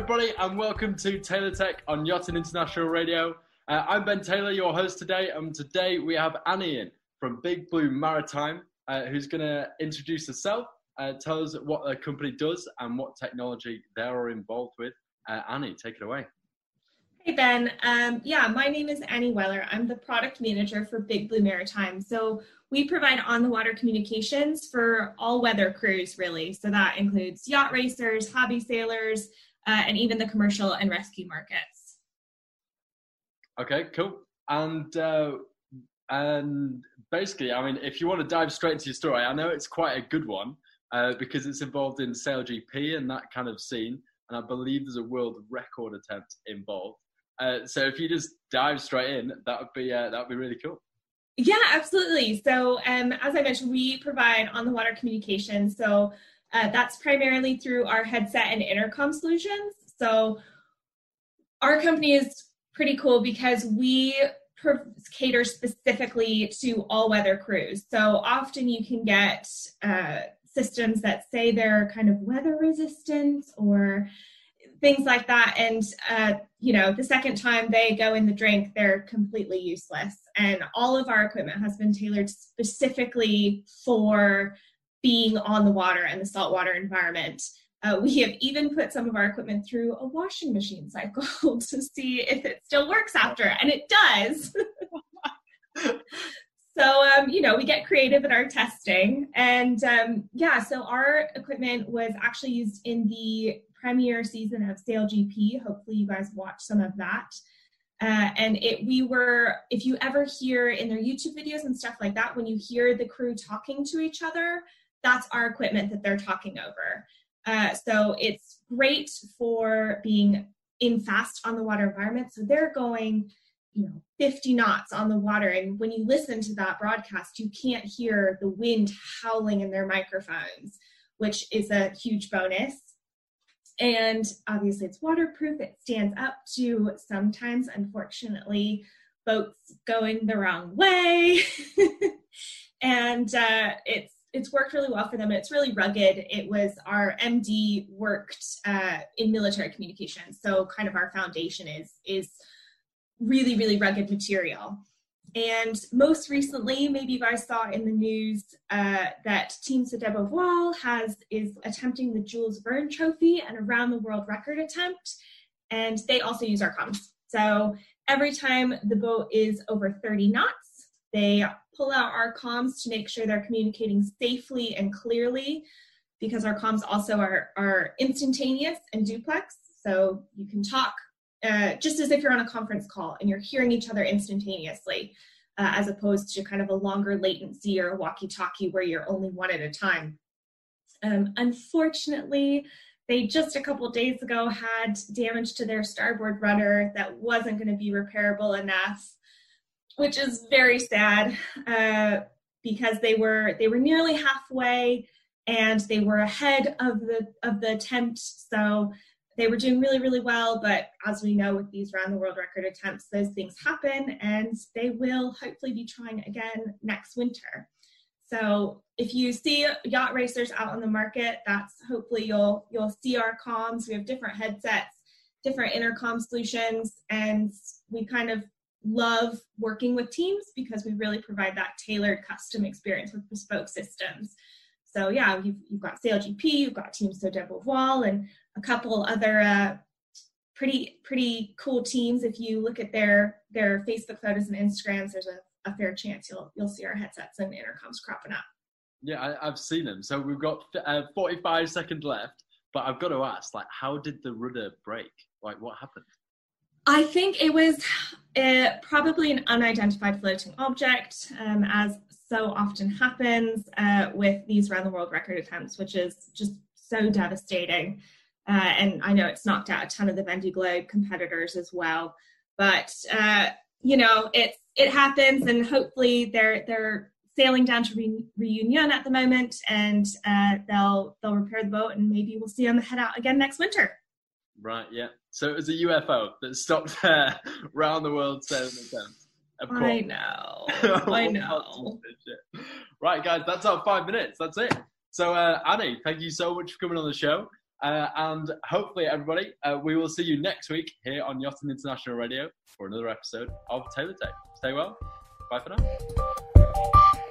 everybody, and welcome to Taylor Tech on Yachting International Radio. I'm Ben Taylor, your host today, and today we have Annie in from Big Blue Maritime, who's going to introduce herself, tell us what the company does and what technology they're involved with. Annie, take it away. Hey, Ben. My name is Annie Weller. I'm the product manager for Big Blue Maritime. So we provide on-the-water communications for all-weather crews, really. So that includes yacht racers, hobby sailors, and even the commercial and rescue markets. Okay, cool. And basically, I mean, if you want to dive straight into your story, I know it's quite a good one because it's involved in SailGP and that kind of scene. And I believe there's a world record attempt involved. So if you just dive straight in, that would be really cool. Yeah, absolutely. So as I mentioned, we provide on-the-water communication. So that's primarily through our headset and intercom solutions. So our company is pretty cool because we cater specifically to all-weather crews. So often you can get systems that say they're kind of weather resistant or things like that. And, the second time they go in the drink, they're completely useless. And all of our equipment has been tailored specifically for being on the water and the saltwater environment. We have even put some of our equipment through a washing machine cycle to see if it still works after, and it does. So, we get creative in our testing. And so our equipment was actually used in the premiere season of SailGP. Hopefully you guys watched some of that. If you ever hear in their YouTube videos and stuff like that, when you hear the crew talking to each other, that's our equipment that they're talking over. So it's great for being in fast on the water environment. So they're going 50 knots on the water. And when you listen to that broadcast, you can't hear the wind howling in their microphones, which is a huge bonus. And obviously it's waterproof. It stands up to sometimes, unfortunately, boats going the wrong way. And it's worked really well for them. It's really rugged. It was our MD worked in military communications. So kind of our foundation is really, really rugged material. And most recently, maybe you guys saw in the news that Team Saudet Beauvoir is attempting the Jules Verne Trophy, an around the world record attempt. And they also use our comms. So every time the boat is over 30 knots, they pull out our comms to make sure they're communicating safely and clearly, because our comms also are instantaneous and duplex. So you can talk just as if you're on a conference call and you're hearing each other instantaneously, as opposed to kind of a longer latency or a walkie-talkie where you're only one at a time. Unfortunately, they just a couple of days ago had damage to their starboard rudder that wasn't going to be repairable enough, which is very sad because they were nearly halfway and they were ahead of the attempt. So they were doing really, really well, but as we know with these round the world record attempts, those things happen, and they will hopefully be trying again next winter. So if you see yacht racers out on the market, that's hopefully you'll see our comms. We have different headsets, different intercom solutions, and we kind of love working with teams because we really provide that tailored custom experience with bespoke systems. So yeah, you've got SailGP, you've got Team Saudet Beauvoir, and a couple other pretty cool teams. If you look at their Facebook photos and Instagrams, there's a fair chance you'll see our headsets and intercoms cropping up. Yeah, I've seen them. So we've got 45 seconds left, but I've got to ask, how did the rudder break? What happened? I think it was probably an unidentified floating object, as so often happens with these round the world record attempts, which is just so devastating. And I know it's knocked out a ton of the Vendée Globe competitors as well. But, it happens, and hopefully they're sailing down to Reunion at the moment, and they'll repair the boat, and maybe we'll see them head out again next winter. Right, yeah. So it was a UFO that stopped their round the world sailing attempt. Of course. I know. I know. Right, guys, that's our 5 minutes. That's it. So, Annie, thank you so much for coming on the show. And hopefully, everybody, we will see you next week here on Yachting International Radio for another episode of Taylor Tech. Stay well. Bye for now.